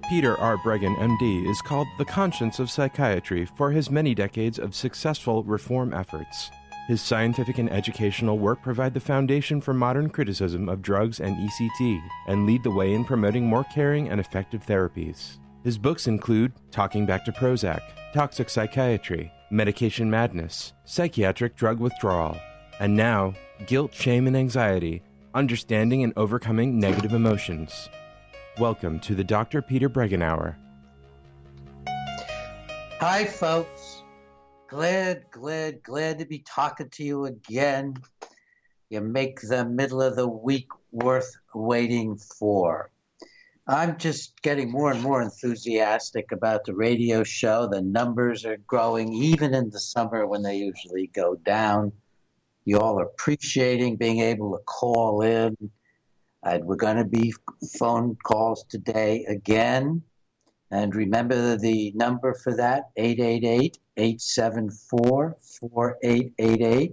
Peter R. Breggin, MD, is called the conscience of psychiatry for his many decades of successful reform efforts. His scientific and educational work provide the foundation for modern criticism of drugs and ECT and lead the way in promoting more caring and effective therapies. His books include Talking Back to Prozac, Toxic Psychiatry, Medication Madness, Psychiatric Drug Withdrawal, and now, Guilt, Shame, and Anxiety, Understanding and Overcoming Negative Emotions. Welcome to the Dr. Peter Breggin Hour. Hi, folks. Glad to be talking to you again. You make the middle of the week worth waiting for. I'm just getting more and more enthusiastic about the radio show. The numbers are growing, even in the summer when they usually go down. You all are appreciating being able to call in. We're going to be phone calls today again. And remember the number for that, 888-874-4888,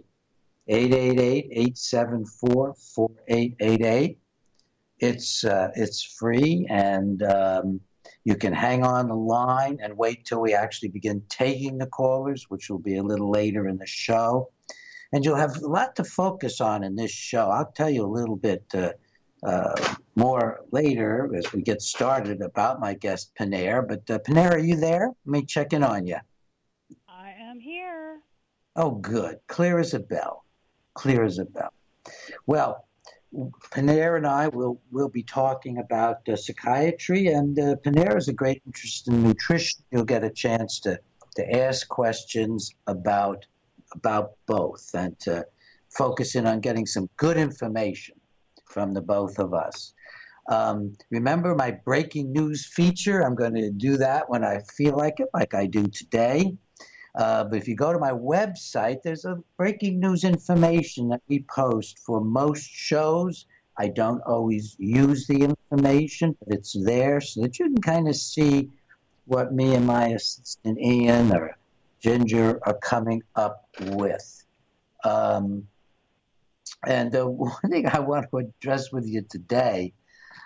888-874-4888. It's free, and you can hang on the line and wait till we actually begin taking the callers, which will be a little later in the show. And you'll have a lot to focus on in this show. I'll tell you a little bit more later as we get started about my guest, Panair. But Panair, are you there? Let me check in on you. I am here. Oh, good. Clear as a bell. Clear as a bell. Well, Panair and I will be talking about psychiatry, and Panair has a great interest in nutrition. You'll get a chance to ask questions about both and to focus in on getting some good information from the both of us. Remember my breaking news feature? I'm going to do that when I feel like it, like I do today. But if you go to my website, there's a breaking news information that we post for most shows. I don't always use the information, but it's there so that you can kind of see what me and my assistant Ian or Ginger are coming up with. And one thing I want to address with you today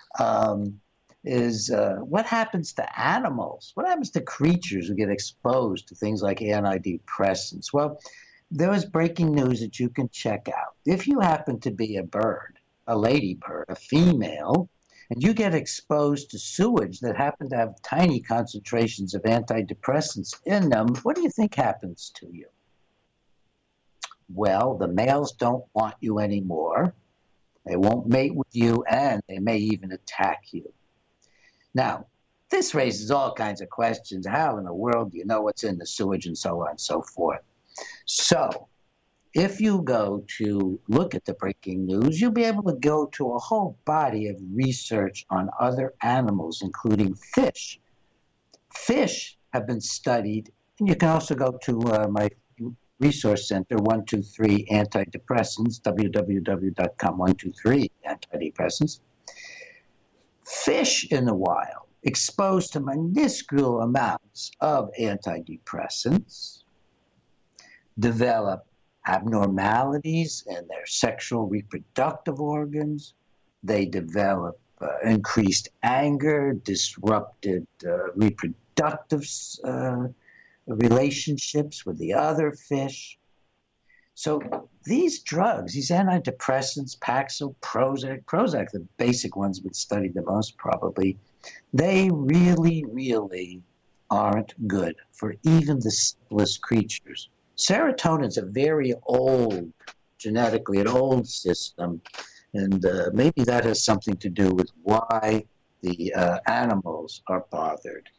is what happens to animals? What happens to creatures who get exposed to things like antidepressants? Well, there is breaking news that you can check out. If you happen to be a bird, a ladybird, a female, and you get exposed to sewage that happen to have tiny concentrations of antidepressants in them, what do you think happens to you? Well, the males don't want you anymore. They won't mate with you, and they may even attack you. Now, this raises all kinds of questions. How in the world do you know what's in the sewage and so on and so forth? So, if you go to look at the breaking news, you'll be able to go to a whole body of research on other animals, including fish. Fish have been studied, and you can also go to my Resource Center, 123 Antidepressants, www.com, 123 Antidepressants. Fish in the wild, exposed to minuscule amounts of antidepressants, develop abnormalities in their sexual reproductive organs. They develop increased anger, disrupted reproductive relationships with the other fish. So these drugs, these antidepressants, Paxil, Prozac, the basic ones have been studied the most probably, they really aren't good for even the simplest creatures. Serotonin's a very old, genetically an old system, and maybe that has something to do with why the animals are bothered.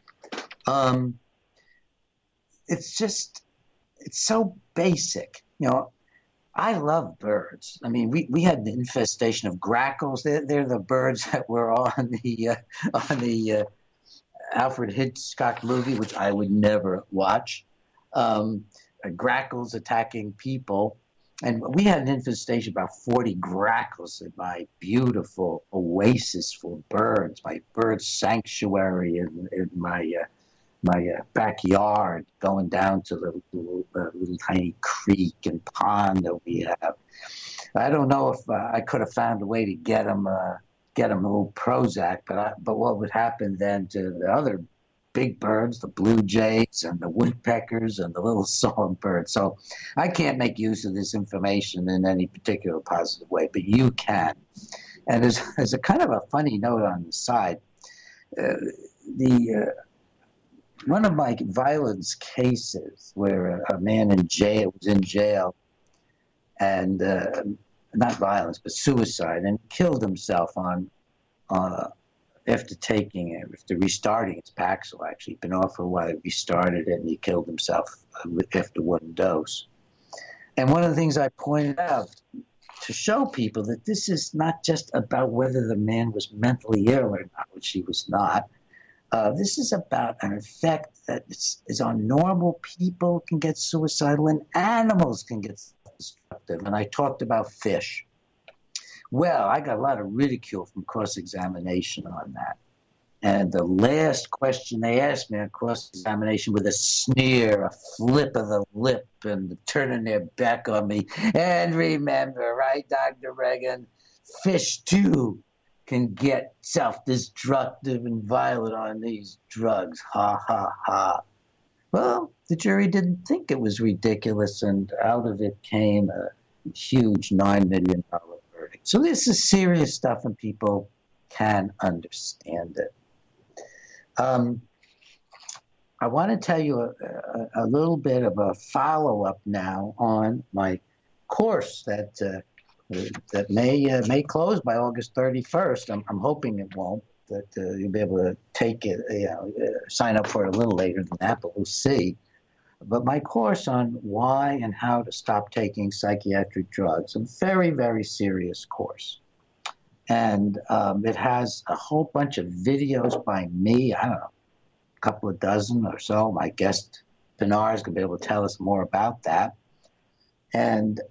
It's so basic. You know, I love birds. I mean, we had the infestation of grackles. They're the birds that were on the Alfred Hitchcock movie, which I would never watch. Grackles attacking people. And we had an infestation of about 40 grackles in my beautiful oasis for birds, my bird sanctuary in my backyard, going down to the little tiny creek and pond that we have. I don't know if I could have found a way to get them get them a little Prozac, but what would happen then to the other big birds, the blue jays and the woodpeckers and the little songbirds? So I can't make use of this information in any particular positive way, but you can. And as a kind of a funny note on the side, one of my violence cases where a man was in jail and not violence, but suicide, and killed himself after restarting his Paxil. Actually, he'd been off for a while, he restarted it, and he killed himself after one dose. And one of the things I pointed out to show people that this is not just about whether the man was mentally ill or not, which he was not. This is about an effect that is on normal people, can get suicidal, and animals can get self-destructive. And I talked about fish. Well, I got a lot of ridicule from cross-examination on that. And the last question they asked me on cross-examination, with a sneer, a flip of the lip, and turning their back on me. And remember, right, Dr. Reagan, fish too can get self-destructive and violent on these drugs. Ha, ha, ha. Well, the jury didn't think it was ridiculous, and out of it came a huge $9 million verdict. So this is serious stuff, and people can understand it. I want to tell you a little bit of a follow-up now on my course that may close by August 31st. I'm hoping it won't, that you'll be able to take it, sign up for it a little later than that, but we'll see. But my course on why and how to stop taking psychiatric drugs, a very, very serious course. And it has a whole bunch of videos by me, I don't know, a couple of dozen or so. My guest, Pinar, is going to be able to tell us more about that. And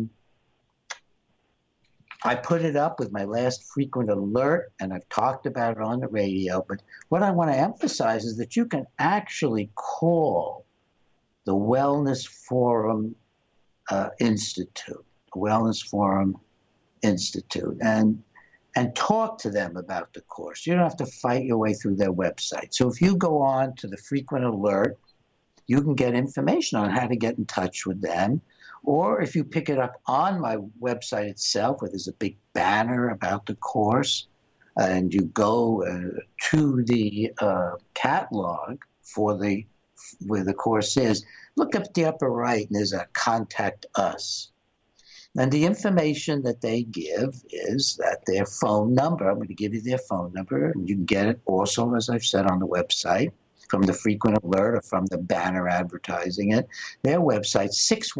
I put it up with my last frequent alert, and I've talked about it on the radio. But what I want to emphasize is that you can actually call the Wellness Forum Institute, the Wellness Forum Institute, and talk to them about the course. You don't have to fight your way through their website. So if you go on to the frequent alert, you can get information on how to get in touch with them. Or if you pick it up on my website itself, where there's a big banner about the course, and you go to the catalog where the course is, look up at the upper right, and there's a Contact Us. And the information that they give is that their phone number, I'm going to give you their phone number, and you can get it also, as I've said, on the website, from the frequent alert or from the banner advertising it. Their website,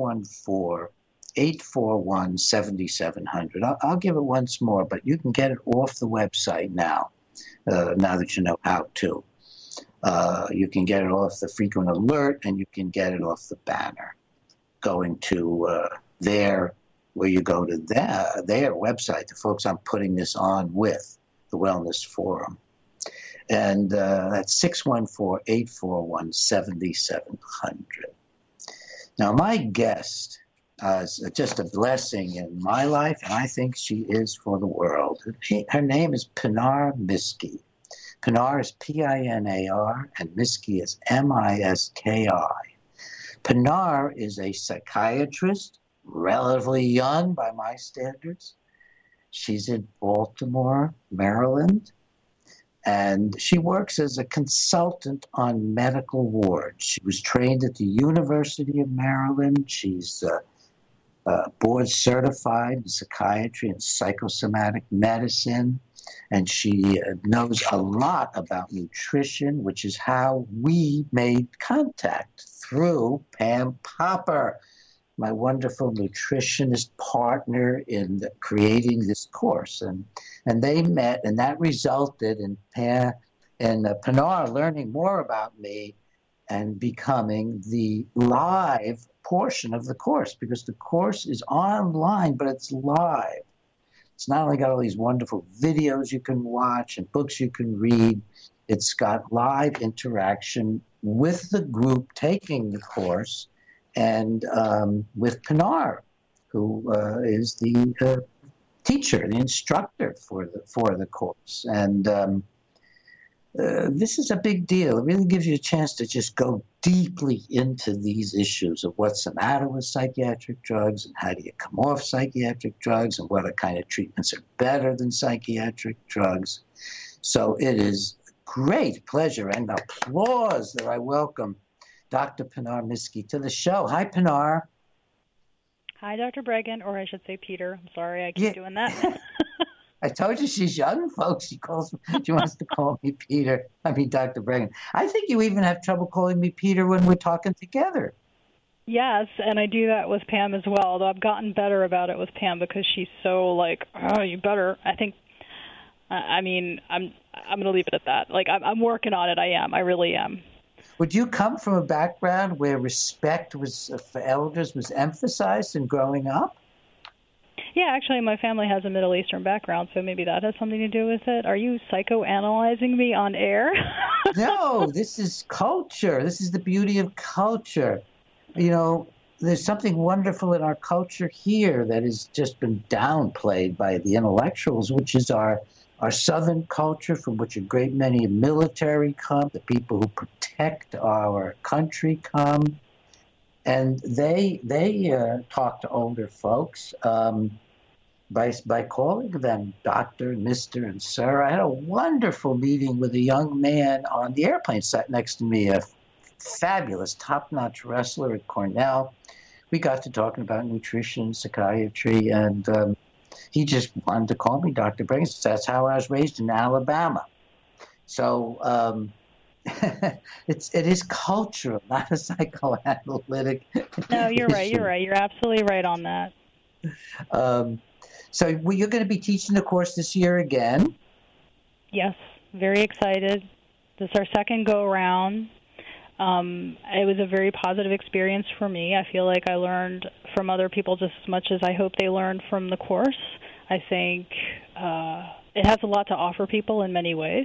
614-841-7700. I'll give it once more, but you can get it off the website now that you know how to. You can get it off the frequent alert, and you can get it off the banner. Going to where you go to their website, the folks I'm putting this on with, the Wellness Forum. And that's 614-841-7700. Now, my guest is just a blessing in my life, and I think she is for the world. Her name is Pinar Miski. Pinar is P-I-N-A-R, and Miski is M-I-S-K-I. Pinar is a psychiatrist, relatively young by my standards. She's in Baltimore, Maryland, and she works as a consultant on medical wards. She was trained at the University of Maryland. She's board certified in psychiatry and psychosomatic medicine, and she knows a lot about nutrition, which is how we made contact, through Pam Popper, my wonderful nutritionist partner in creating this course. And they met, and that resulted in Pinar learning more about me and becoming the live portion of the course, because the course is online, but it's live. It's not only got all these wonderful videos you can watch and books you can read, it's got live interaction with the group taking the course, and with Pinar, who is the teacher, the instructor for the course. And this is a big deal. It really gives you a chance to just go deeply into these issues of what's the matter with psychiatric drugs and how do you come off psychiatric drugs and what kind of treatments are better than psychiatric drugs. So it is great pleasure and applause that I welcome Dr. Pinar Miski to the show. Hi, Pinar. Hi, Dr. Breggin, or I should say Peter. I'm sorry, I keep doing that. I told you she's young, folks. She wants to call me Peter. I mean, Dr. Breggin. I think you even have trouble calling me Peter when we're talking together. Yes, and I do that with Pam as well, although I've gotten better about it with Pam because she's so like, oh, you better. I think, I mean, I'm going to leave it at that. Like, I'm working on it. I really am. Would you come from a background where respect for elders was emphasized in growing up? Yeah, actually, my family has a Middle Eastern background, so maybe that has something to do with it. Are you psychoanalyzing me on air? No, this is culture. This is the beauty of culture. You know, there's something wonderful in our culture here that has just been downplayed by the intellectuals, which is our Southern culture, from which a great many military come, the people who protect our country come. And they talk to older folks by calling them Doctor, Mr., and Sir. I had a wonderful meeting with a young man on the airplane sat next to me, a fabulous, top-notch wrestler at Cornell. We got to talking about nutrition, psychiatry, and he just wanted to call me Dr. Breggin. That's how I was raised in Alabama. So it is cultural, not a psychoanalytic. No, you're right. You're right. You're absolutely right on that. So you're going to be teaching the course this year again? Yes, very excited. This is our second go-around. It was a very positive experience for me. I feel like I learned from other people just as much as I hope they learned from the course. I think it has a lot to offer people in many ways.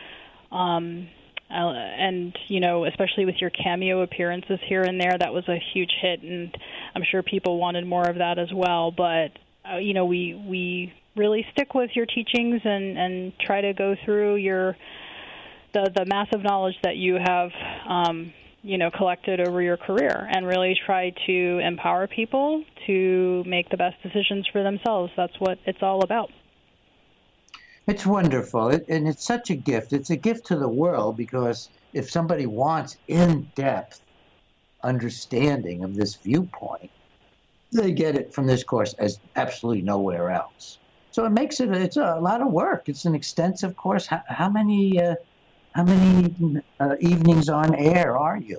And, you know, especially with your cameo appearances here and there, that was a huge hit, and I'm sure people wanted more of that as well. But, you know, we really stick with your teachings and try to go through the massive knowledge that you have, you know, collected over your career, and really try to empower people to make the best decisions for themselves. That's what it's all about. It's wonderful, and it's such a gift. It's a gift to the world, because if somebody wants in-depth understanding of this viewpoint, they get it from this course as absolutely nowhere else. So it makes it's a lot of work. It's an extensive course. How many evenings on air are you?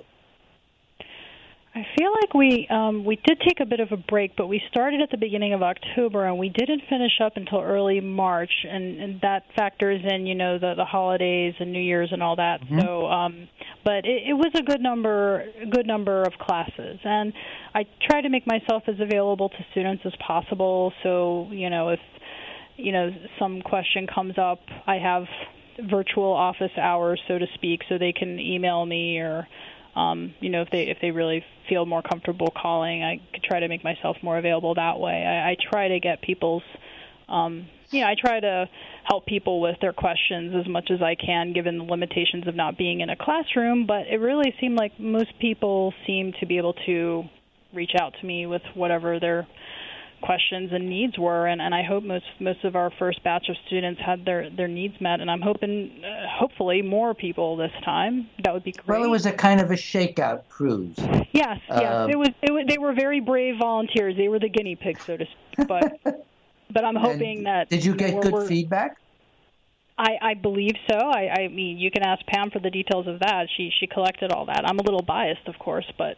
I feel like we did take a bit of a break, but we started at the beginning of October, and we didn't finish up until early March, and that factors in, you know, the holidays and New Year's and all that. Mm-hmm. So, but it was a good number of classes, and I try to make myself as available to students as possible. So, you know, if some question comes up, I have virtual office hours, so to speak, so they can email me, or if they really feel more comfortable calling, I could try to make myself more available that way. I try to get people's, I try to help people with their questions as much as I can, given the limitations of not being in a classroom. But it really seemed like most people seem to be able to reach out to me with whatever their questions and needs were, and I hope most of our first batch of students had their needs met, and I'm hoping hopefully more people this time. That would be great. Well, it was a kind of a shakeout cruise. Yes. It was. They were very brave volunteers. They were the guinea pigs, so to speak. But I'm hoping that. Did you get good feedback? I believe so. I mean, you can ask Pam for the details of that. She collected all that. I'm a little biased, of course, but.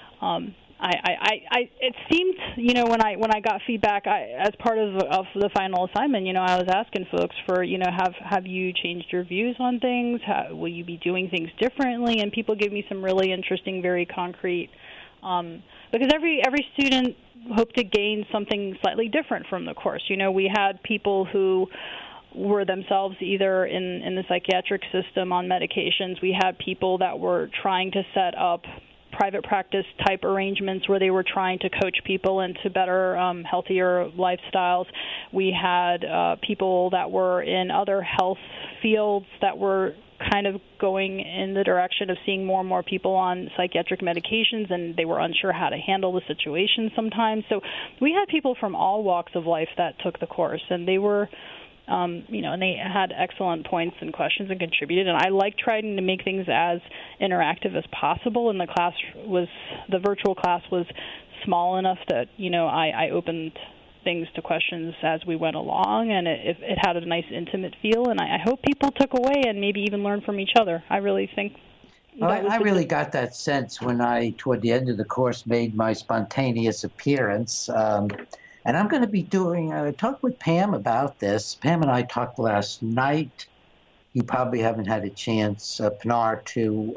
It seemed, when I got feedback, as part of the final assignment, I was asking folks for, have you changed your views on things? Will you be doing things differently? And people give me some really interesting, very concrete, because every student hoped to gain something slightly different from the course. We had people who were themselves either in the psychiatric system on medications. We had people that were trying to set up private practice type arrangements where they were trying to coach people into better, healthier lifestyles. We had people that were in other health fields that were kind of going in the direction of seeing more and more people on psychiatric medications, and they were unsure how to handle the situation sometimes. So we had people from all walks of life that took the course, and they were and they had excellent points and questions and contributed. And I like trying to make things as interactive as possible. And the virtual class was small enough that, I opened things to questions as we went along, and it had a nice intimate feel. And I hope people took away and maybe even learned from each other. I really think. I really got that sense when I, toward the end of the course, made my spontaneous appearance. And I'm going to be I talked with Pam about this. Pam and I talked last night. You probably haven't had a chance, Pinar, to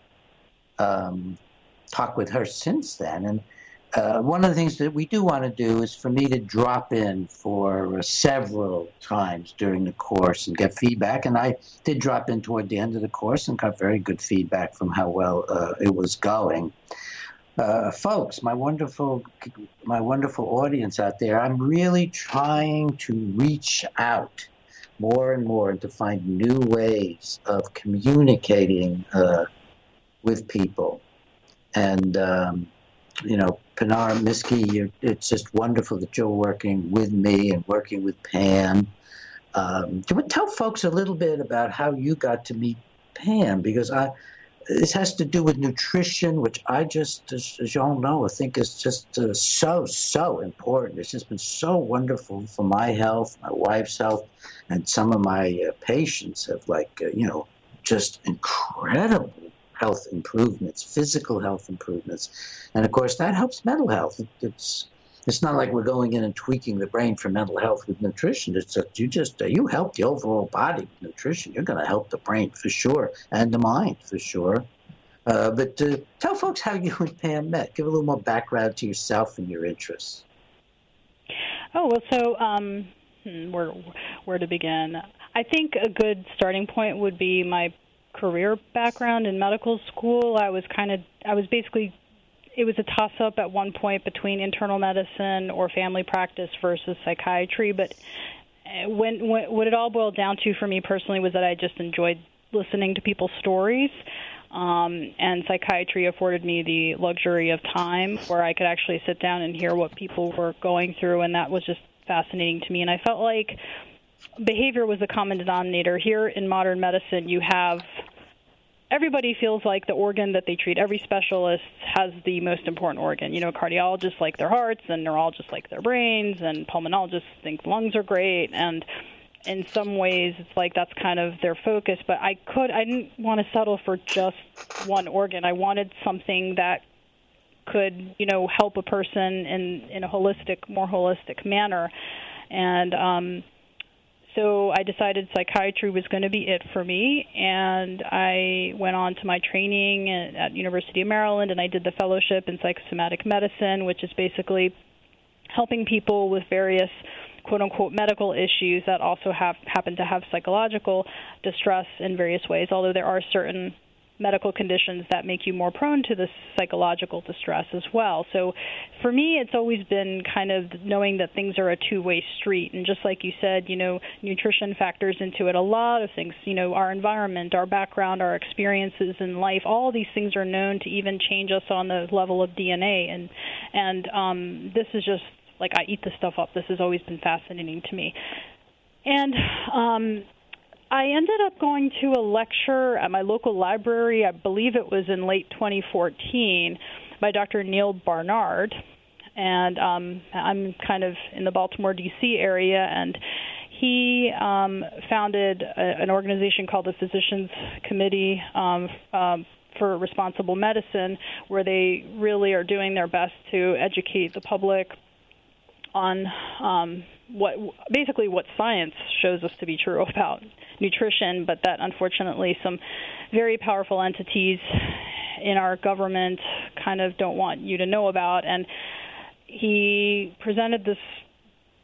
talk with her since then. And one of the things that we do want to do is for me to drop in for several times during the course and get feedback. And I did drop in toward the end of the course and got very good feedback from how well it was going. Folks, my wonderful audience out there, I'm really trying to reach out more and more and to find new ways of communicating with people. And, Pinar Miski, it's just wonderful that you're working with me and working with Pam. Tell folks a little bit about how you got to meet Pam, because this has to do with nutrition, which I just, as you all know, I think is just so important. It's just been so wonderful for my health, my wife's health, and some of my patients have just incredible health improvements, physical health improvements. And of course, that helps mental health. It's not like we're going in and tweaking the brain for mental health with nutrition. It's that you help the overall body with nutrition. You're going to help the brain for sure and the mind for sure. But tell folks how you and Pam met. Give a little more background to yourself and your interests. Oh, well, so where to begin? I think a good starting point would be my career background in medical school. It was a toss-up at one point between internal medicine or family practice versus psychiatry. But what it all boiled down to for me personally was that I just enjoyed listening to people's stories. And psychiatry afforded me the luxury of time where I could actually sit down and hear what people were going through, and that was just fascinating to me. And I felt like behavior was the common denominator. Here in modern medicine, you have everybody feels like the organ that they treat. Every specialist has the most important organ. Cardiologists like their hearts, and neurologists like their brains, and pulmonologists think lungs are great. And in some ways, it's like that's kind of their focus. But I didn't want to settle for just one organ. I wanted something that could, help a person in a more holistic manner. And so I decided psychiatry was going to be it for me, and I went on to my training at University of Maryland, and I did the fellowship in psychosomatic medicine, which is basically helping people with various quote-unquote medical issues that also happen to have psychological distress in various ways, although there are certain medical conditions that make you more prone to this psychological distress as well. So for me, it's always been kind of knowing that things are a two-way street. And just like you said, nutrition factors into it. A lot of things, our environment, our background, our experiences in life, all these things are known to even change us on the level of DNA. And this is just, like, I eat this stuff up. This has always been fascinating to me. And I ended up going to a lecture at my local library, I believe it was in late 2014, by Dr. Neil Barnard. And I'm kind of in the Baltimore, D.C. area, and he founded an organization called the Physicians Committee for Responsible Medicine, where they really are doing their best to educate the public on what science shows us to be true about nutrition, but that unfortunately some very powerful entities in our government kind of don't want you to know about. And he presented this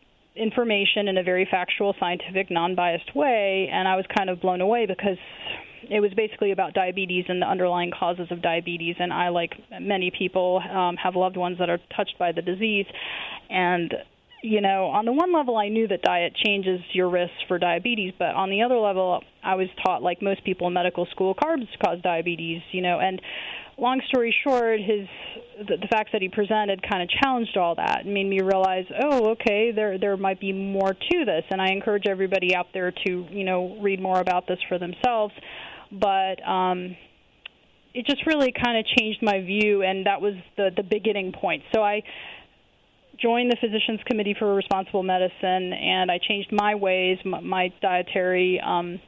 information in a very factual, scientific, non-biased way, and I was kind of blown away because it was basically about diabetes and the underlying causes of diabetes. And I, like many people, have loved ones that are touched by the disease. And on the one level, I knew that diet changes your risks for diabetes, but on the other level, I was taught, like most people in medical school, carbs cause diabetes, and long story short, the facts that he presented kind of challenged all that and made me realize, okay, there might be more to this, and I encourage everybody out there to, read more about this for themselves, but it just really kind of changed my view, and that was the beginning point. So I joined the Physicians Committee for Responsible Medicine, and I changed my ways, my dietary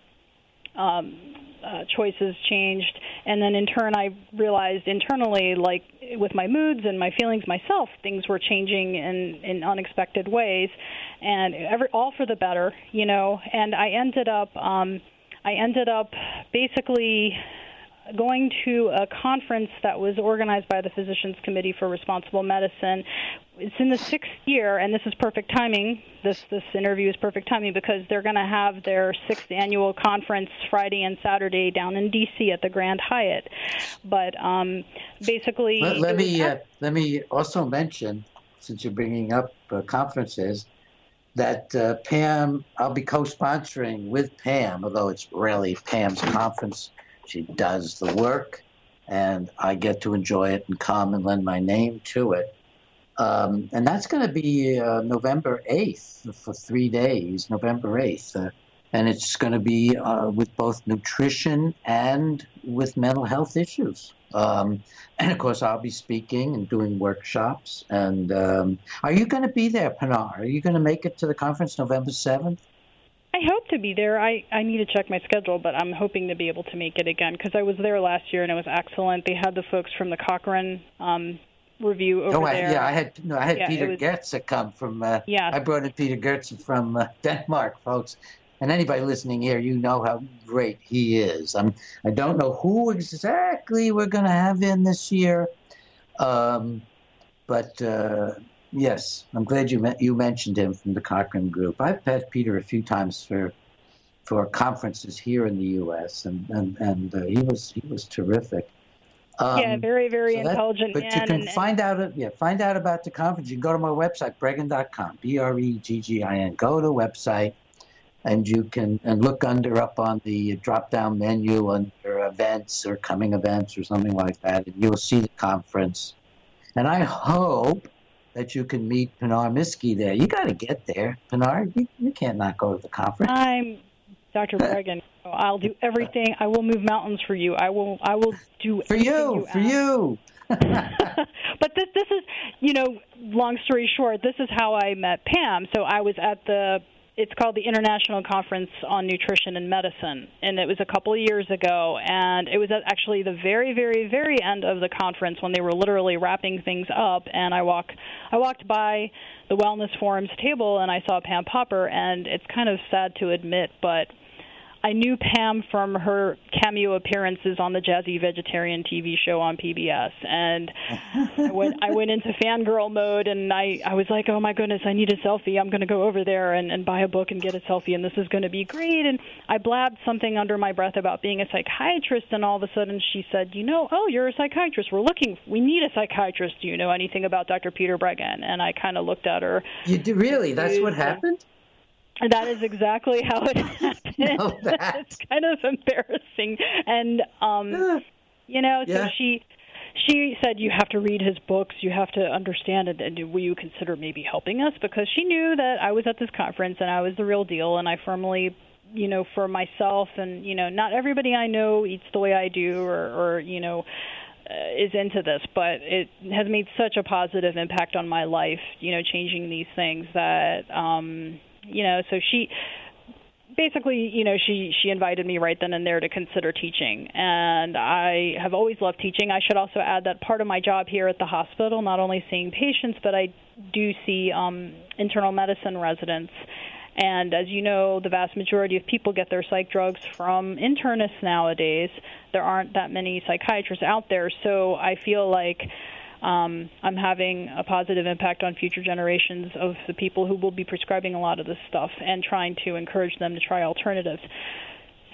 choices changed, and then in turn I realized internally, like with my moods and my feelings myself, things were changing in unexpected ways, and all for the better, and I ended up basically going to a conference that was organized by the Physicians Committee for Responsible Medicine. It's in the 6th year, and this is perfect timing. This interview is perfect timing because they're going to have their 6th annual conference Friday and Saturday down in D.C. at the Grand Hyatt. But basically, let me also mention, since you're bringing up conferences, that Pam, I'll be co-sponsoring with Pam, although it's rarely Pam's conference. She does the work, and I get to enjoy it and come and lend my name to it. And that's going to be November 8th for 3 days, November 8th. And it's going to be with both nutrition and with mental health issues. And, of course, I'll be speaking and doing workshops. And are you going to be there, Pinar? Are you going to make it to the conference November 7th? I hope to be there. I need to check my schedule, but I'm hoping to be able to make it again because I was there last year and it was excellent. They had the folks from the Cochrane review over there. I had Peter Goetze come from. I brought in Peter Goetze from Denmark, folks. And anybody listening here, you know how great he is. I don't know who exactly we're going to have in this year, but. Yes, I'm glad you mentioned him from the Cochrane Group. I've met Peter a few times for conferences here in the U.S. and he was terrific. Very, very intelligent man. But you can find out about the conference. You can go to my website, Breggin.com, BREGGIN. Go to the website, and you can look up on the drop-down menu under events or coming events or something like that, and you'll see the conference. And I hope that you can meet Pinar Miski there. You got to get there, Pinar. You can't not go to the conference. I'm Dr. Breggin. I'll do everything. I will move mountains for you. I will do for you. But this is, long story short, this is how I met Pam. So I was at it's called the International Conference on Nutrition and Medicine, and it was a couple of years ago, and it was actually the very, very, very end of the conference when they were literally wrapping things up, and I walked by the Wellness Forum's table, and I saw Pam Popper, and it's kind of sad to admit, but I knew Pam from her cameo appearances on the Jazzy Vegetarian TV show on PBS, and I went into fangirl mode, and I was like, oh my goodness, I need a selfie. I'm going to go over there and buy a book and get a selfie, and this is going to be great. And I blabbed something under my breath about being a psychiatrist, and all of a sudden she said, you're a psychiatrist. We need a psychiatrist. Do you know anything about Dr. Peter Breggin? And I kind of looked at her. You do really? That's what happened? That is exactly how it happened. It's kind of embarrassing. And, so she said, you have to read his books, you have to understand it, and will you consider maybe helping us? Because she knew that I was at this conference and I was the real deal, and I firmly, for myself, and, not everybody I know eats the way I do or is into this, but it has made such a positive impact on my life, changing these things that... so she basically, she invited me right then and there to consider teaching. And I have always loved teaching. I should also add that part of my job here at the hospital, not only seeing patients, but I do see internal medicine residents. And as you know, the vast majority of people get their psych drugs from internists nowadays. There aren't that many psychiatrists out there. So I feel like I'm having a positive impact on future generations of the people who will be prescribing a lot of this stuff and trying to encourage them to try alternatives.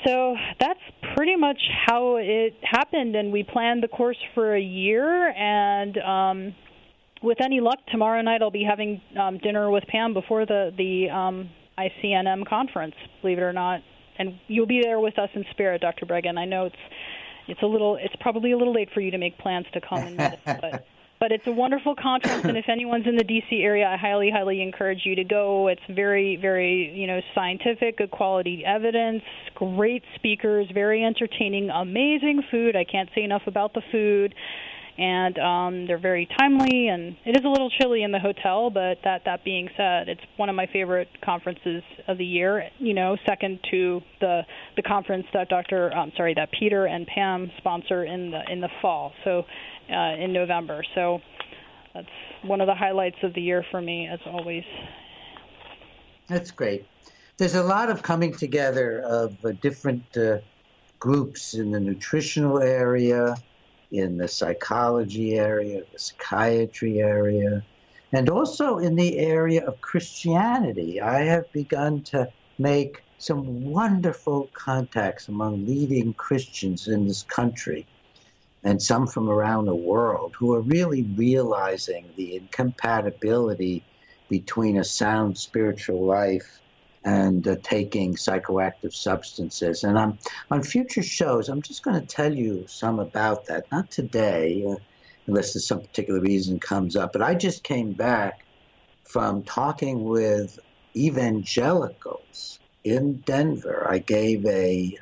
So that's pretty much how it happened, and we planned the course for a year, and with any luck, tomorrow night I'll be having dinner with Pam before the ICNM conference, believe it or not. And you'll be there with us in spirit, Dr. Breggin. I know it's probably a little late for you to make plans to come and meet us, but it's a wonderful conference, and if anyone's in the D.C. area, I highly, highly encourage you to go. It's very, very, scientific, good quality evidence, great speakers, very entertaining, amazing food. I can't say enough about the food. And they're very timely, and it is a little chilly in the hotel, but that being said, it's one of my favorite conferences of the year, second to the conference that Peter and Pam sponsor in the fall, so in November. So that's one of the highlights of the year for me, as always. That's great. There's a lot of coming together of different groups in the nutritional area, in the psychology area, the psychiatry area, and also in the area of Christianity. I have begun to make some wonderful contacts among leading Christians in this country, and some from around the world, who are really realizing the incompatibility between a sound spiritual life and taking psychoactive substances. And on future shows, I'm just going to tell you some about that. Not today, unless there's some particular reason comes up. But I just came back from talking with evangelicals in Denver. I gave a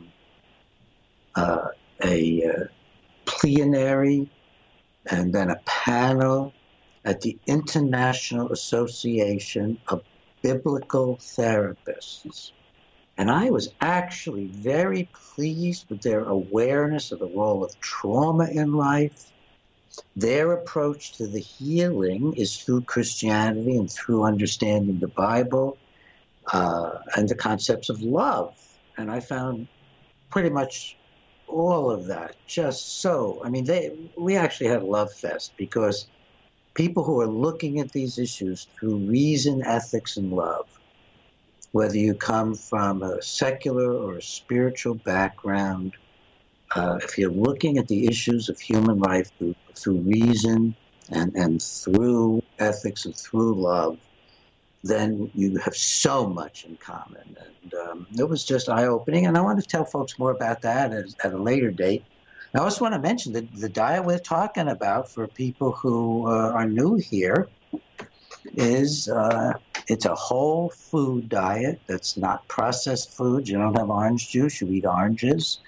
plenary and then a panel at the International Association of Biblical Therapists. And I was actually very pleased with their awareness of the role of trauma in life. Their approach to the healing is through Christianity and through understanding the Bible and the concepts of love. And I found pretty much all of that just so. We actually had a love fest, because people who are looking at these issues through reason, ethics, and love, whether you come from a secular or a spiritual background, if you're looking at the issues of human life through reason and through ethics and through love, then you have so much in common. And it was just eye-opening, and I want to tell folks more about that at a later date. I also want to mention that the diet we're talking about for people who are new here is it's a whole food diet that's not processed food. You don't have orange juice, you eat oranges.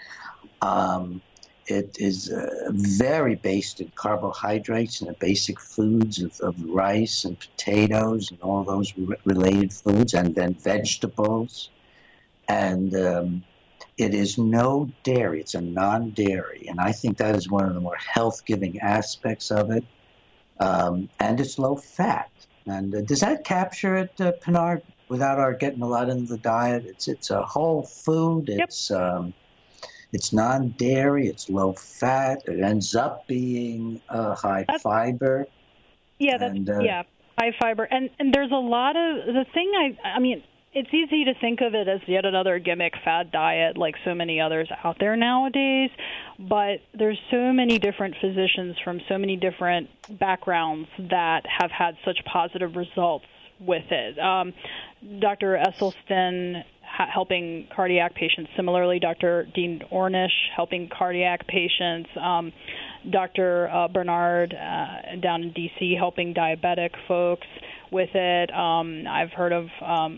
It is very based in carbohydrates and the basic foods of rice and potatoes and all those related foods, and then vegetables. And it is no dairy. It's a non-dairy. And I think that is one of the more health-giving aspects of it. And it's low fat. And does that capture it, Pinard, without our getting a lot into the diet? It's a whole food. Yep. It's non-dairy. It's low fat. It ends up being high fiber. Yeah, high fiber. And there's a lot of the thing. I mean, it's easy to think of it as yet another gimmick fad diet like so many others out there nowadays, but there's so many different physicians from so many different backgrounds that have had such positive results with it. Dr. Esselstyn helping cardiac patients, similarly Dr. Dean Ornish helping cardiac patients, Dr. Bernard down in D.C. helping diabetic folks with it. I've heard of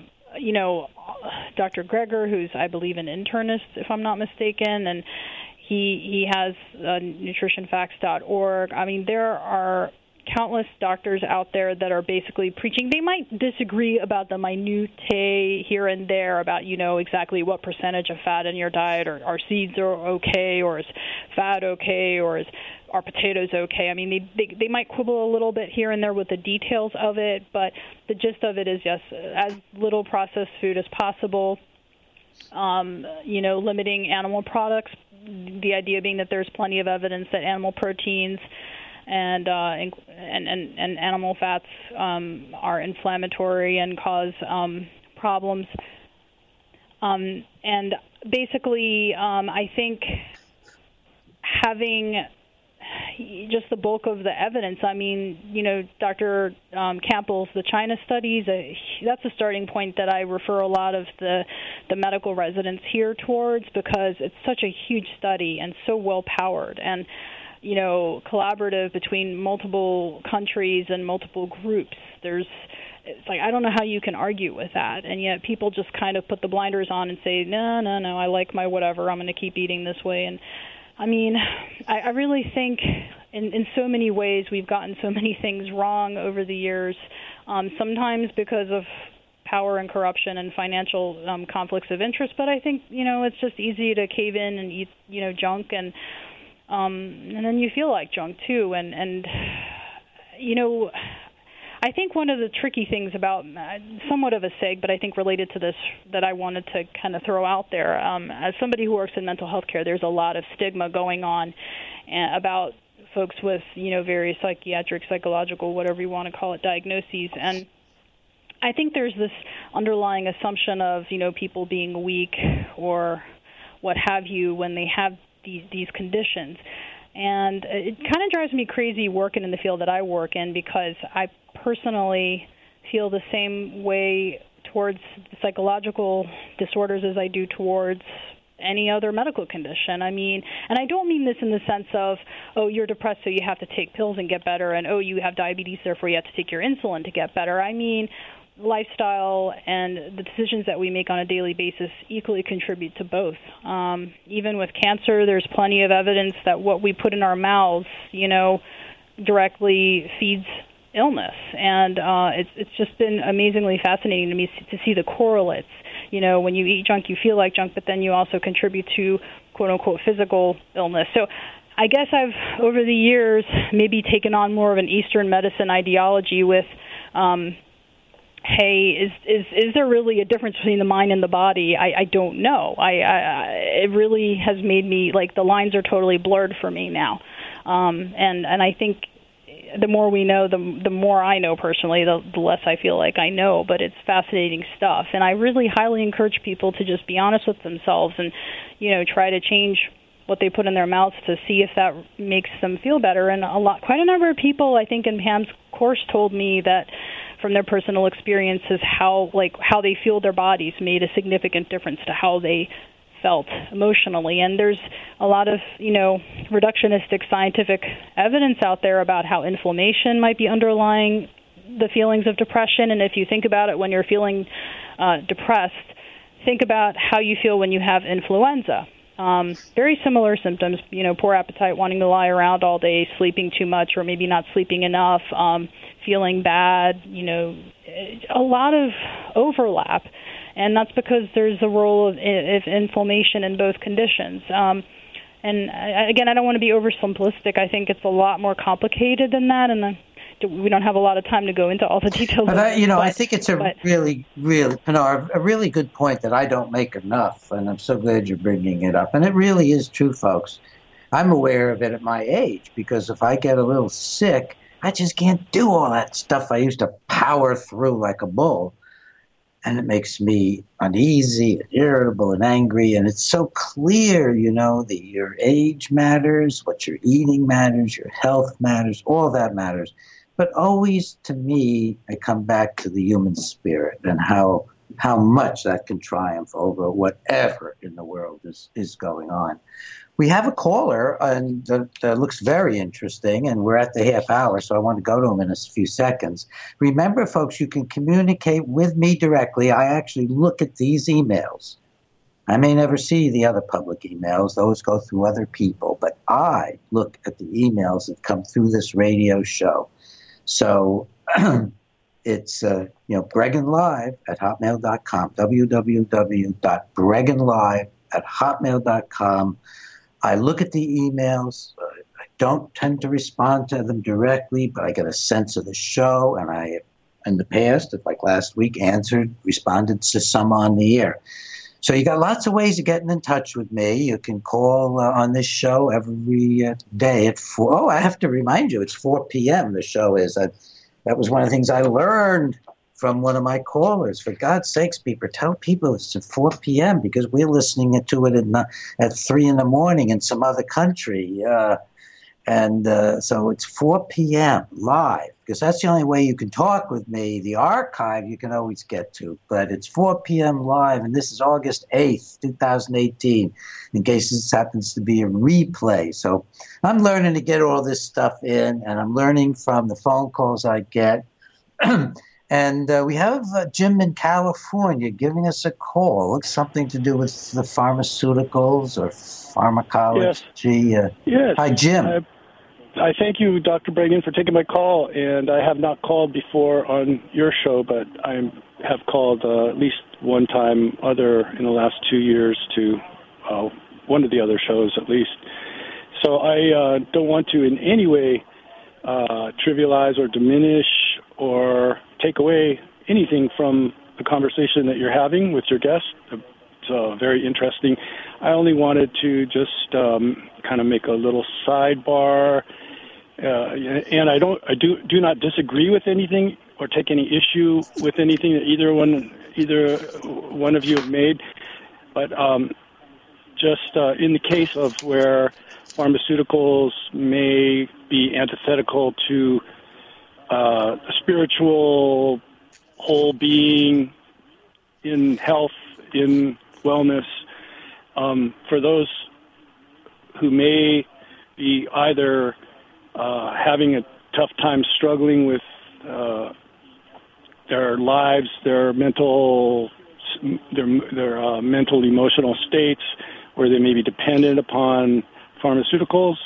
Dr. Greger, who's, I believe, an internist, if I'm not mistaken, and he has nutritionfacts.org. I mean, there are countless doctors out there that are basically preaching. They might disagree about the minutiae here and there about, exactly what percentage of fat in your diet, or are seeds are okay, or is fat okay, or are potatoes okay. I mean, they might quibble a little bit here and there with the details of it, but the gist of it is, yes, as little processed food as possible, limiting animal products, the idea being that there's plenty of evidence that animal proteins and animal fats are inflammatory and cause problems. And basically, I think having just the bulk of the evidence. I mean, Dr. Campbell's, the China studies, that's a starting point that I refer a lot of the medical residents here towards, because it's such a huge study and so well-powered and, collaborative between multiple countries and multiple groups. It's like, I don't know how you can argue with that, and yet people just kind of put the blinders on and say, no, I like my whatever, I'm going to keep eating this way. And I mean, I really think in so many ways we've gotten so many things wrong over the years, sometimes because of power and corruption and financial conflicts of interest, but I think, it's just easy to cave in and eat, junk, and then you feel like junk too. And I think one of the tricky things about, somewhat of a seg, but I think related to this, that I wanted to kind of throw out there, as somebody who works in mental health care, there's a lot of stigma going on about folks with, various psychiatric, psychological, whatever you want to call it, diagnoses. And I think there's this underlying assumption of, people being weak or what have you when they have these conditions. And it kind of drives me crazy working in the field that I work in, because I personally feel the same way towards psychological disorders as I do towards any other medical condition. I mean, and I don't mean this in the sense of, oh, you're depressed so you have to take pills and get better, and oh, you have diabetes, therefore you have to take your insulin to get better. I mean, lifestyle and the decisions that we make on a daily basis equally contribute to both. Even with cancer, there's plenty of evidence that what we put in our mouths, directly feeds illness. And it's just been amazingly fascinating to me to see the correlates. When you eat junk, you feel like junk, but then you also contribute to quote-unquote physical illness. So I guess I've, over the years, maybe taken on more of an Eastern medicine ideology with hey, is there really a difference between the mind and the body? I don't know. It really has made me, the lines are totally blurred for me now. And I think the more we know, the more I know personally, the less I feel like I know. But it's fascinating stuff. And I really highly encourage people to just be honest with themselves and, try to change what they put in their mouths to see if that makes them feel better. And quite a number of people, I think, in Pam's course told me that from their personal experiences, how they feel their bodies made a significant difference to how they felt emotionally. And there's a lot of, reductionistic scientific evidence out there about how inflammation might be underlying the feelings of depression. And if you think about it, when you're feeling depressed, think about how you feel when you have influenza. Very similar symptoms, poor appetite, wanting to lie around all day, sleeping too much or maybe not sleeping enough, feeling bad, a lot of overlap. And that's because there's a role of inflammation in both conditions. And again, I don't want to be oversimplistic. I think it's a lot more complicated than that, and we don't have a lot of time to go into all the details. But I think it's a really good point that I don't make enough, and I'm so glad you're bringing it up. And it really is true, folks. I'm aware of it at my age, because if I get a little sick, I just can't do all that stuff I used to power through like a bull. And it makes me uneasy and irritable and angry. And it's so clear, that your age matters, what you're eating matters, your health matters, all that matters. But always, to me, I come back to the human spirit and how much that can triumph over whatever in the world is going on. We have a caller, and that looks very interesting, and we're at the half hour, so I want to go to him in a few seconds. Remember, folks, you can communicate with me directly. I actually look at these emails. I may never see the other public emails. Those go through other people, but I look at the emails that come through this radio show. So it's, breganlive@hotmail.com, www.breganlive@hotmail.com. I look at the emails. I don't tend to respond to them directly, but I get a sense of the show, and I, in the past, like last week, responded to some on the air. So you got lots of ways of getting in touch with me. You can call on this show every day at 4. Oh, I have to remind you, it's 4 p.m. the show is. That was one of the things I learned from one of my callers. For God's sakes, people, tell people it's at 4 p.m. because we're listening to it at 3 in the morning in some other country. So it's 4 p.m. live, because that's the only way you can talk with me. The archive you can always get to, but it's 4 p.m. live, and this is August 8th, 2018, in case this happens to be a replay. So I'm learning to get all this stuff in, and I'm learning from the phone calls I get. And we have Jim in California giving us a call. It's something to do with the pharmaceuticals or pharmacology. Yes. Hi, Jim. I thank you, Dr. Breggin, for taking my call, and I have not called before on your show, but I have called at least one time in the last 2 years to one of the other shows at least. So I don't want to in any way trivialize or diminish or take away anything from the conversation that you're having with your guest. It's very interesting. I only wanted to just kind of make a little sidebar, and I do not disagree with anything or take any issue with anything that either one of you have made, but just in the case of where pharmaceuticals may be antithetical to a spiritual whole being in health, in wellness, for those who may be either having a tough time struggling with their lives, their mental emotional states, where they may be dependent upon pharmaceuticals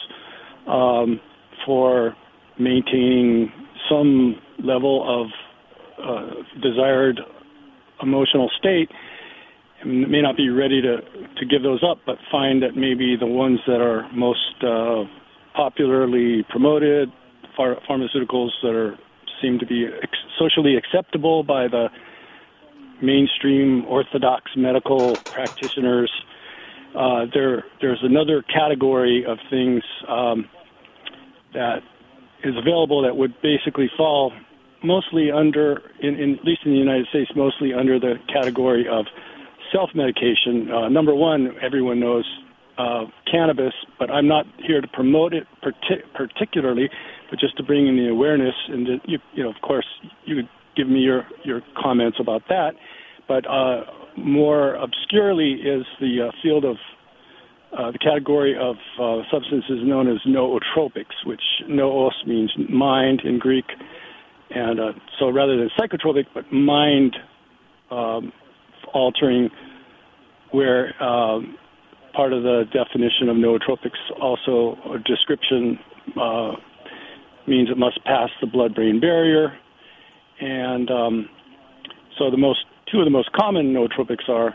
for maintaining some level of desired emotional state, and may not be ready to give those up, but find that maybe the ones that are most popularly promoted, pharmaceuticals that seem to be socially acceptable by the mainstream orthodox medical practitioners. There's another category of things that is available that would basically fall mostly under, at least in the United States, mostly under the category of self-medication. Number one, everyone knows cannabis, but I'm not here to promote it particularly, but just to bring in the awareness. And of course, you could give me your comments about that. But more obscurely is the field of the category of substances known as nootropics, which noos means mind in Greek, and so rather than psychotropic, but mind altering, where part of the definition of nootropics, also a description, means it must pass the blood-brain barrier, and so two of the most common nootropics are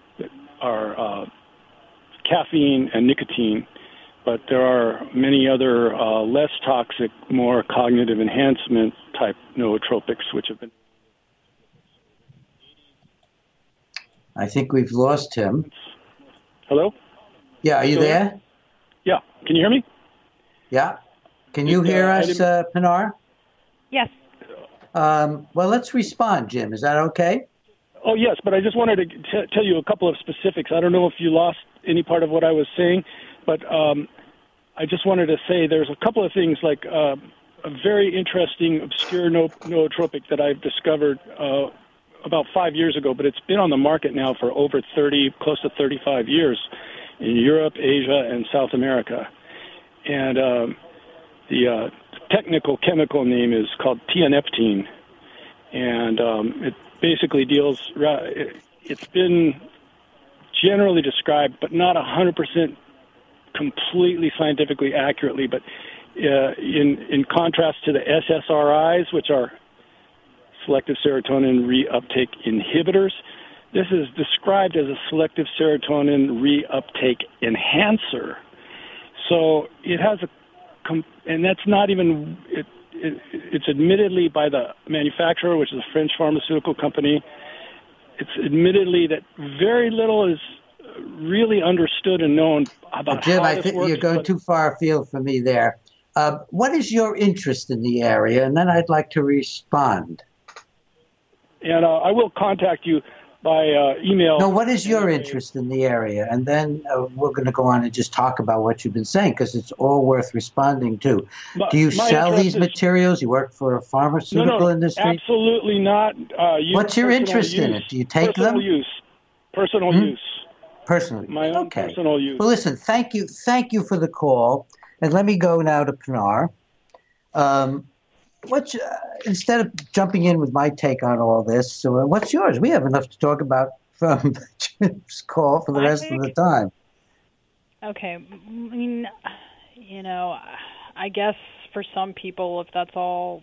caffeine and nicotine, but there are many other less toxic, more cognitive enhancement type nootropics, which have been. I think we've lost him. Hello? Yeah, are you there? Yeah. Can you hear me? Yeah. Can you hear us, Pinar? Yes. Well, let's respond, Jim. Is that okay? Oh, yes, but I just wanted to tell you a couple of specifics. I don't know if you lost any part of what I was saying, but I just wanted to say there's a couple of things, like a very interesting, obscure nootropic that I've discovered about 5 years ago, but it's been on the market now for over close to 35 years in Europe, Asia, and South America. And the technical chemical name is called tianeptine, and it basically deals, it's been generally described, but not 100% completely scientifically accurately, but in contrast to the SSRIs, which are selective serotonin reuptake inhibitors, this is described as a selective serotonin reuptake enhancer. So it has and that's not even, it's admittedly by the manufacturer, which is a French pharmaceutical company. It's admittedly that very little is really understood and known about Jim, how I this think works. You're going too far afield for me there. What is your interest in the area? And then I'd like to respond. And I will contact you by email. No, what is your interest in the area? And then we're going to go on and just talk about what you've been saying, because it's all worth responding to. Do you sell these materials? You work for a pharmaceutical industry? Absolutely not. What's your interest in it? Do you take them? Personal use. Personally. My own personal use. Well, listen, thank you for the call. And let me go now to Pinar. Instead of jumping in with my take on all this, what's yours? We have enough to talk about from Jim's call for the rest of the time. Okay. I mean, I guess for some people, if that's all,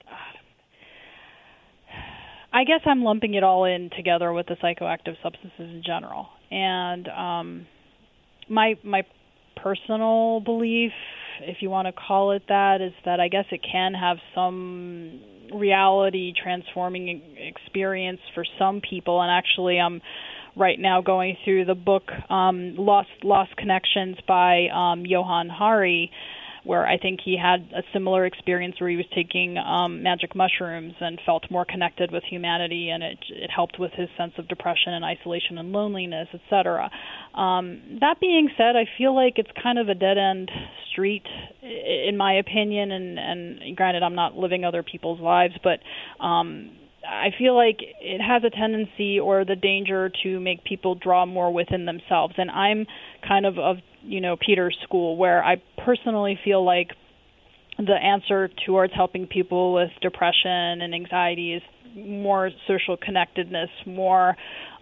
I guess I'm lumping it all in together with the psychoactive substances in general. And my personal belief, if you want to call it that, is that I guess it can have some reality transforming experience for some people. And actually, I'm right now going through the book Lost Connections by Johann Hari, where I think he had a similar experience where he was taking magic mushrooms and felt more connected with humanity, and it helped with his sense of depression and isolation and loneliness, etc. That being said, I feel like it's kind of a dead-end street, in my opinion, and granted, I'm not living other people's lives, but I feel like it has a tendency or the danger to make people draw more within themselves. And I'm kind of Peter's school, where I personally feel like the answer towards helping people with depression and anxiety is more social connectedness, more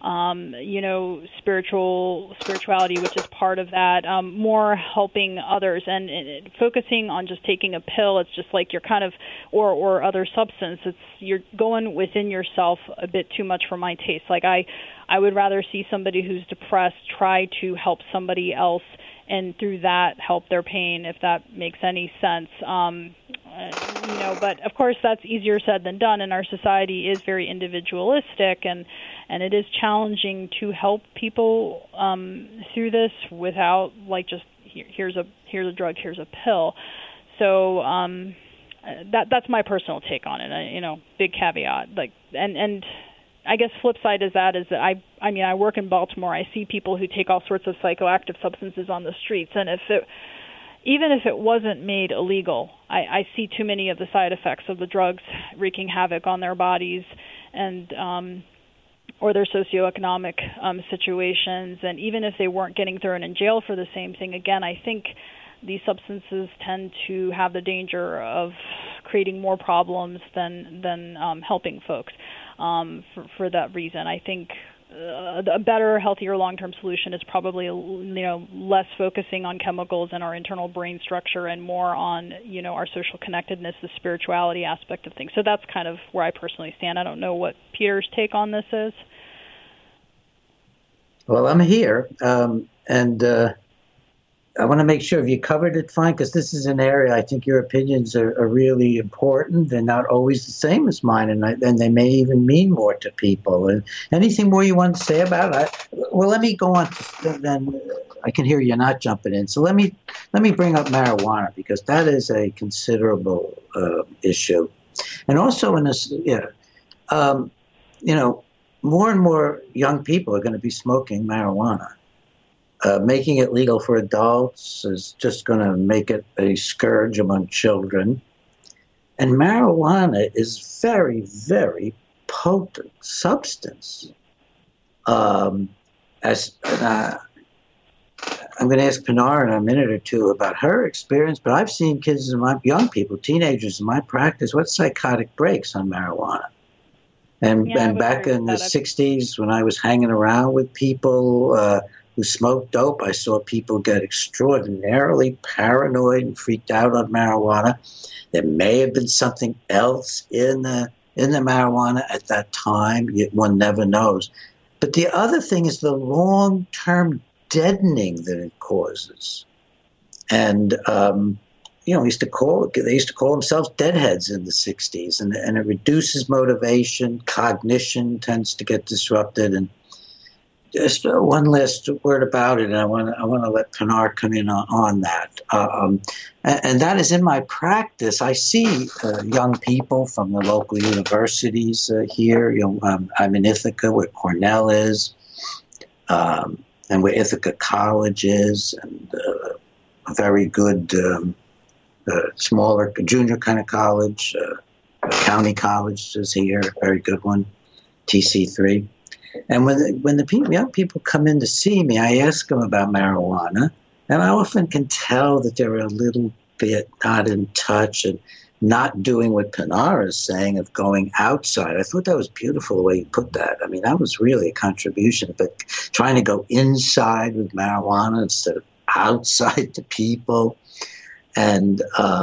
spirituality, which is part of that, more helping others, and focusing on just taking a pill. It's just like you're kind of, or other substance. You're going within yourself a bit too much for my taste. Like I would rather see somebody who's depressed try to help somebody else, and through that help their pain, if that makes any sense. But of course that's easier said than done, and our society is very individualistic, and it is challenging to help people through this without just here's a drug, here's a pill. So that's my personal take on it. Big caveat. And I guess flip side is that I work in Baltimore. I see people who take all sorts of psychoactive substances on the streets, and even if it wasn't made illegal, I see too many of the side effects of the drugs wreaking havoc on their bodies and or their socioeconomic situations. And even if they weren't getting thrown in jail for the same thing, again, I think these substances tend to have the danger of creating more problems than helping folks. For that reason, I think a better, healthier long-term solution is probably less focusing on chemicals and our internal brain structure and more on our social connectedness, the spirituality aspect of things. So that's kind of where I personally stand. I don't know what Peter's take on this is. Well, I'm here, and I want to make sure if you covered it fine, because this is an area I think your opinions are really important. They're not always the same as mine, and they may even mean more to people. And anything more you want to say about it? Well, let me go on. Then I can hear you're not jumping in. So let me bring up marijuana, because that is a considerable issue, and also in this, more and more young people are going to be smoking marijuana. Making it legal for adults is just going to make it a scourge among children. And marijuana is very, very potent substance. I'm going to ask Pinar in a minute or two about her experience, but I've seen kids, young people, teenagers in my practice, with psychotic breaks on marijuana. And back in the 60s, when I was hanging around with people who smoked dope, I saw people get extraordinarily paranoid and freaked out on marijuana. There may have been something else in the marijuana at that time. One never knows. But the other thing is the long-term deadening that it causes. And they used to call themselves deadheads in the 60s, and it reduces motivation, cognition tends to get disrupted, and Just one last word about it, and I want to let Pinar come in on that. And that is in my practice. I see young people from the local universities here. I'm in Ithaca, where Cornell is, and where Ithaca College is, and a very good smaller junior kind of college. County College is here, a very good one, TC3. And when the young people come in to see me, I ask them about marijuana, and I often can tell that they're a little bit not in touch and not doing what Pinar is saying of going outside. I thought that was beautiful the way you put that. I mean, that was really a contribution, but trying to go inside with marijuana instead of outside to people. And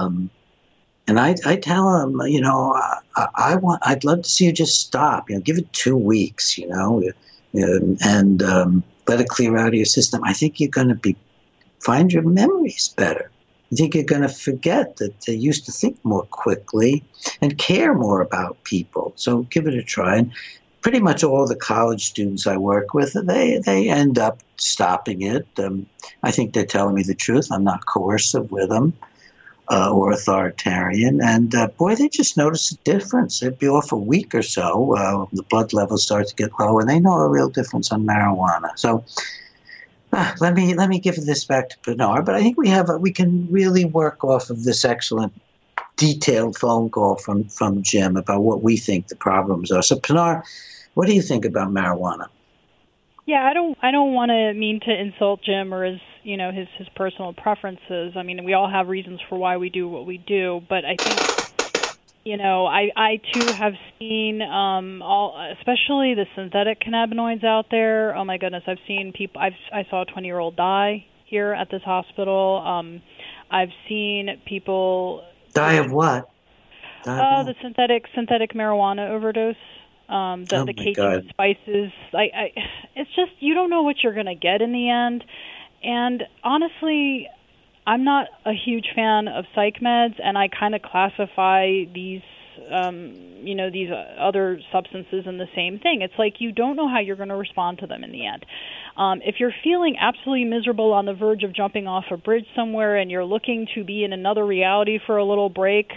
I tell them, I'd love to see you just stop. Give it 2 weeks, and let it clear out of your system. I think you're going to find your memories better. I think you're going to forget that they used to think more quickly and care more about people. So give it a try. And pretty much all the college students I work with, they end up stopping it. I think they're telling me the truth. I'm not coercive with them. Or authoritarian, and boy, they just notice a difference. They'd be off a week or so. The blood levels start to get low, and they know a real difference on marijuana. So let me give this back to Pinar. But I think we can really work off of this excellent, detailed phone call from Jim about what we think the problems are. So Pinar, what do you think about marijuana? Yeah, I don't want to mean to insult Jim or his personal preferences. I mean, we all have reasons for why we do what we do, but I think, I too have seen especially the synthetic cannabinoids out there. Oh my goodness, I've seen people. I saw a 20-year-old die here at this hospital. I've seen people die of what? The synthetic marijuana overdose. The Cajun spices. It's just, you don't know what you're going to get in the end. And honestly, I'm not a huge fan of psych meds, and I kind of classify these, these other substances in the same thing. It's like you don't know how you're going to respond to them in the end. If you're feeling absolutely miserable on the verge of jumping off a bridge somewhere and you're looking to be in another reality for a little break,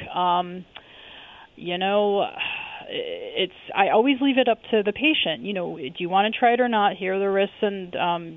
I always leave it up to the patient. Do you want to try it or not? Here are the risks, and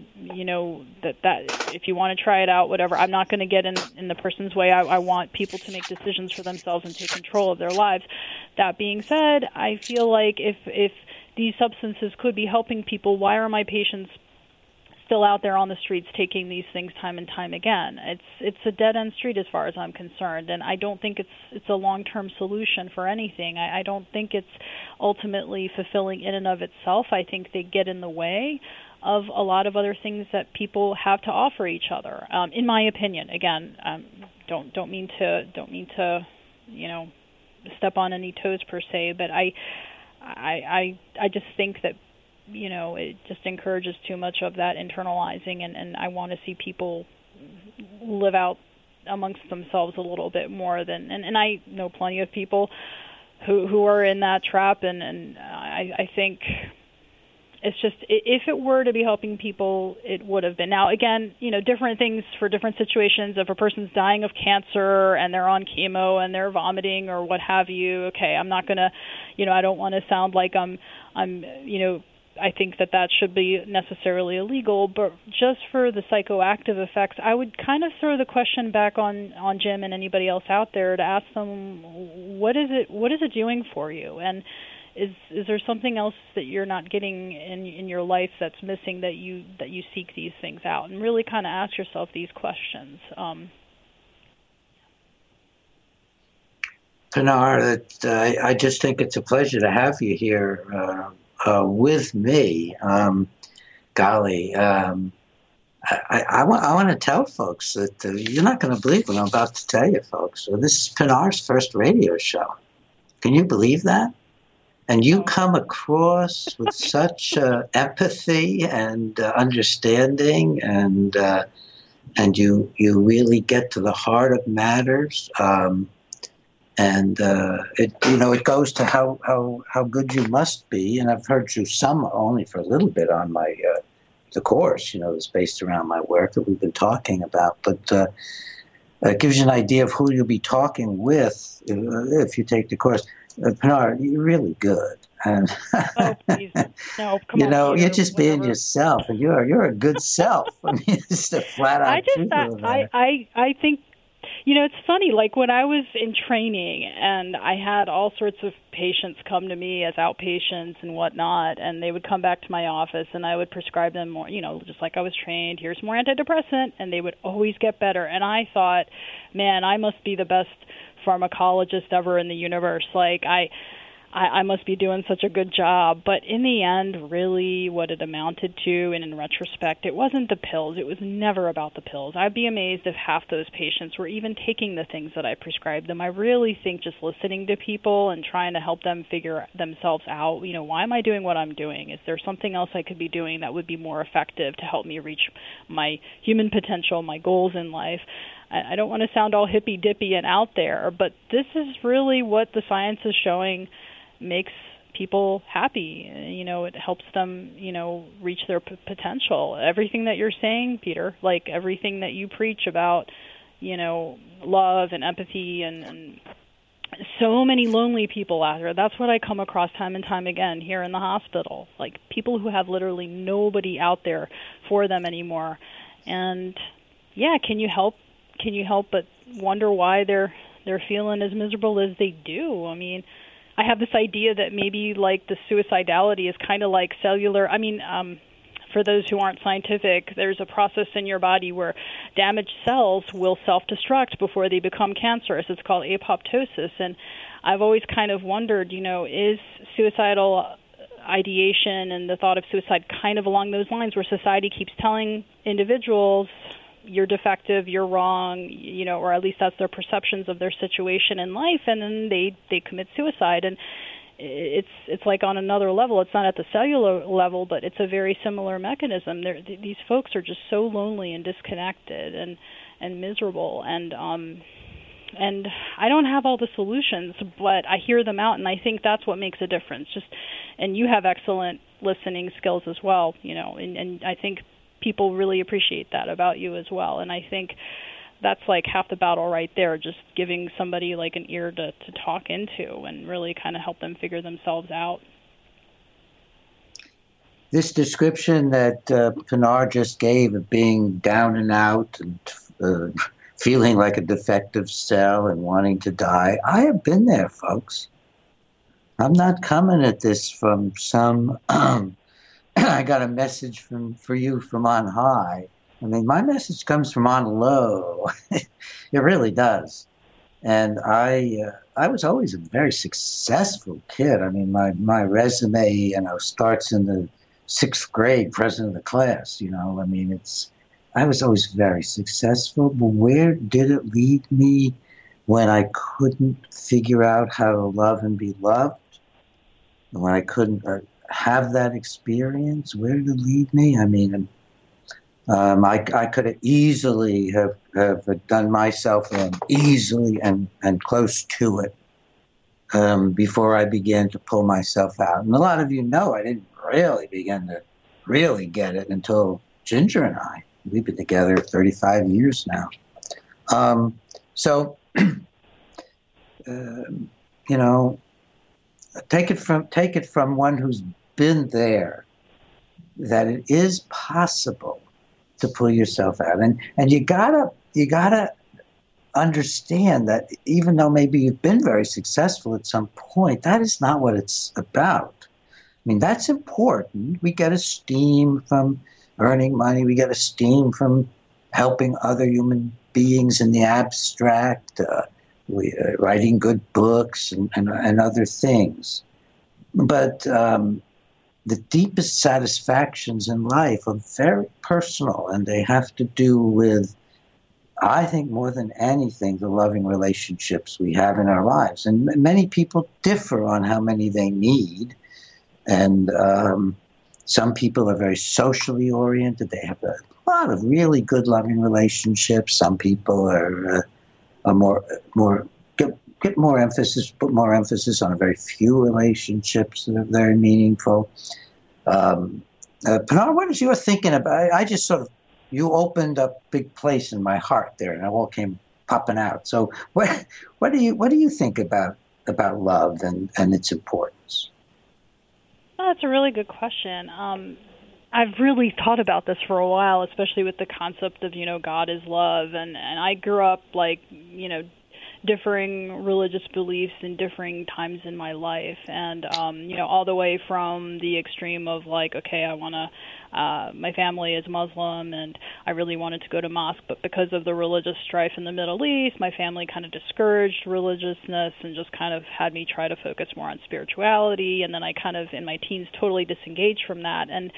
that if you want to try it out, whatever. I'm not going to get in the person's way. I want people to make decisions for themselves and take control of their lives. That being said, I feel like if these substances could be helping people, why are my patients still out there on the streets taking these things time and time again? It's a dead-end street as far as I'm concerned, and I don't think it's a long-term solution for anything. I don't think it's ultimately fulfilling in and of itself. I think they get in the way of a lot of other things that people have to offer each other. In my opinion, again, don't mean to step on any toes per se, but I just think that it just encourages too much of that internalizing, and I want to see people live out amongst themselves a little bit more than, and I know plenty of people who are in that trap, and I think it's just, if it were to be helping people, it would have been. Now, again, different things for different situations. If a person's dying of cancer and they're on chemo and they're vomiting or what have you, okay, I'm not going to, I don't want to sound like I'm I think that should be necessarily illegal, but just for the psychoactive effects, I would kind of throw the question back on Jim and anybody else out there to ask them, what is it doing for you? And is there something else that you're not getting in your life that's missing that you seek these things out? And really kind of ask yourself these questions. Pinar, I just think it's a pleasure to have you here with me. Golly, I want to tell folks that you're not going to believe what I'm about to tell you, folks. So this is Pinar's first radio show. Can you believe that? And you come across with such empathy and understanding, and you really get to the heart of matters. It goes to how good you must be. And I've heard you some only for a little bit on my the course, is based around my work that we've been talking about. But it gives you an idea of who you'll be talking with if you take the course. Pinar, you're really good. And oh, please. No, come on, you're Peter, just being yourself, and you're a good self. I mean, it's just a flat out truth. I think, it's funny, like when I was in training and I had all sorts of patients come to me as outpatients and whatnot, and they would come back to my office and I would prescribe them more, just like I was trained, here's more antidepressant, and they would always get better. And I thought, man, I must be the best pharmacologist ever in the universe. Like, I must be doing such a good job. But in the end, really what it amounted to, and in retrospect, it wasn't the pills. It was never about the pills. I'd be amazed if half those patients were even taking the things that I prescribed them. I really think just listening to people and trying to help them figure themselves out, why am I doing what I'm doing? Is there something else I could be doing that would be more effective to help me reach my human potential, my goals in life? I don't want to sound all hippy-dippy and out there, but this is really what the science is showing makes people happy. It helps them, reach their potential. Everything that you're saying, Peter, like everything that you preach about, love and empathy and so many lonely people out there. That's what I come across time and time again here in the hospital, like people who have literally nobody out there for them anymore. And yeah, can you help but wonder why they're feeling as miserable as they do? I mean, I have this idea that maybe like the suicidality is kind of like cellular. For those who aren't scientific, there's a process in your body where damaged cells will self-destruct before they become cancerous. It's called apoptosis. And I've always kind of wondered, is suicidal ideation and the thought of suicide kind of along those lines where society keeps telling individuals, you're defective, you're wrong, or at least that's their perceptions of their situation in life, and then they commit suicide. And it's like on another level. It's not at the cellular level, but it's a very similar mechanism. These folks are just so lonely and disconnected and miserable. And I don't have all the solutions, but I hear them out, and I think that's what makes a difference. And you have excellent listening skills as well, and I think people really appreciate that about you as well. And I think that's like half the battle right there, just giving somebody like an ear to talk into and really kind of help them figure themselves out. This description that Pinar just gave of being down and out and feeling like a defective cell and wanting to die, I have been there, folks. I'm not coming at this from some I got a message for you from on high. I mean, my message comes from on low. It really does. And I was always a very successful kid. I mean, my resume, starts in the 6th grade, president of the class. I mean, I was always very successful. But where did it lead me when I couldn't figure out how to love and be loved? When I couldn't have that experience, where did it lead me? I mean, I could have easily have done myself easily and close to it before I began to pull myself out. And a lot of you know I didn't really begin to really get it until Ginger and I. We've been together 35 years now. So, take it from one who's been there, that it is possible to pull yourself out, and you gotta understand that even though maybe you've been very successful at some point, that is not what it's about. I mean, that's important. We get esteem from earning money. We get esteem from helping other human beings in the abstract, writing good books and other things. But the deepest satisfactions in life are very personal, and they have to do with, I think, more than anything, the loving relationships we have in our lives. And many people differ on how many they need. And some people are very socially oriented. They have a lot of really good loving relationships. Some people are put more emphasis on a very few relationships that are very meaningful. Pinar, what is your thinking about? I just sort of, you opened a big place in my heart there, and it all came popping out. So, what do you think about love and its importance? Well, that's a really good question. I've really thought about this for a while, especially with the concept of, God is love. And I grew up differing religious beliefs in differing times in my life. And, all the way from the extreme of I want to, my family is Muslim and I really wanted to go to mosque, but because of the religious strife in the Middle East, my family kind of discouraged religiousness and just kind of had me try to focus more on spirituality. And then I kind of, in my teens, totally disengaged from that. And,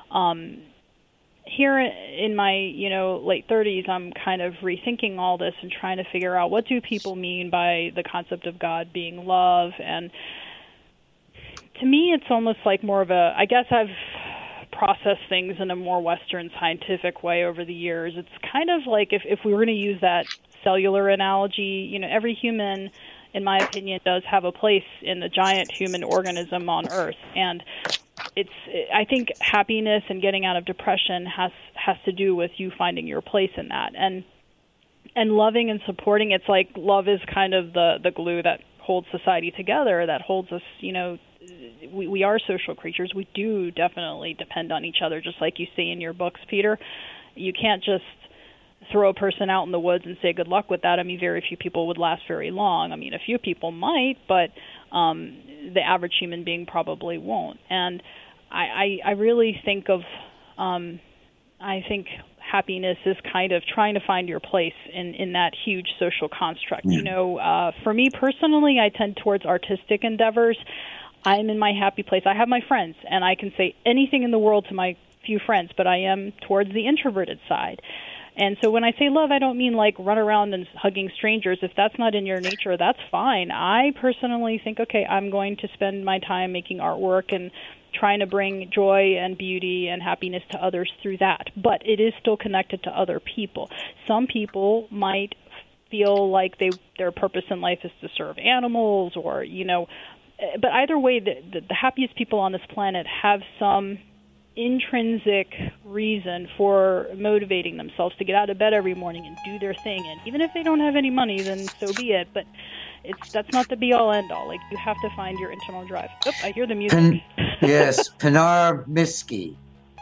here in my, late 30s, I'm kind of rethinking all this and trying to figure out what do people mean by the concept of God being love. And to me, it's almost like more of I guess I've processed things in a more Western scientific way over the years. It's kind of like if we were going to use that cellular analogy, every human, in my opinion, does have a place in the giant human organism on Earth. And I think happiness and getting out of depression has to do with you finding your place in that, and loving and supporting. It's like love is kind of the glue that holds society together, that holds us. We are social creatures. We do definitely depend on each other, just like you say in your books, Peter. You can't just throw a person out in the woods and say good luck with that. I mean, very few people would last very long. I mean, a few people might, but the average human being probably won't. And I really think of, I think happiness is kind of trying to find your place in that huge social construct. Yeah. For me personally, I tend towards artistic endeavors. I'm in my happy place. I have my friends, and I can say anything in the world to my few friends, but I am towards the introverted side. And so when I say love, I don't mean run around and hugging strangers. If that's not in your nature, that's fine. I personally think, okay, I'm going to spend my time making artwork and trying to bring joy and beauty and happiness to others through that. But it is still connected to other people. Some people might feel like their purpose in life is to serve animals or, but either way, the happiest people on this planet have some intrinsic reason for motivating themselves to get out of bed every morning and do their thing. And even if they don't have any money, then so be it. But that's not the be-all, end-all. You have to find your internal drive. Oh, I hear the music. Yes, Pinar Miski,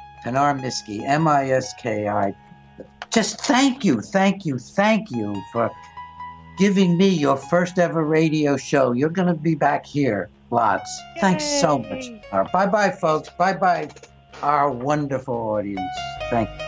M-I-S-K-I. Just thank you for giving me your first ever radio show. You're going to be back here lots. Yay. Thanks so much. Bye-bye, folks. Bye-bye, our wonderful audience. Thank you.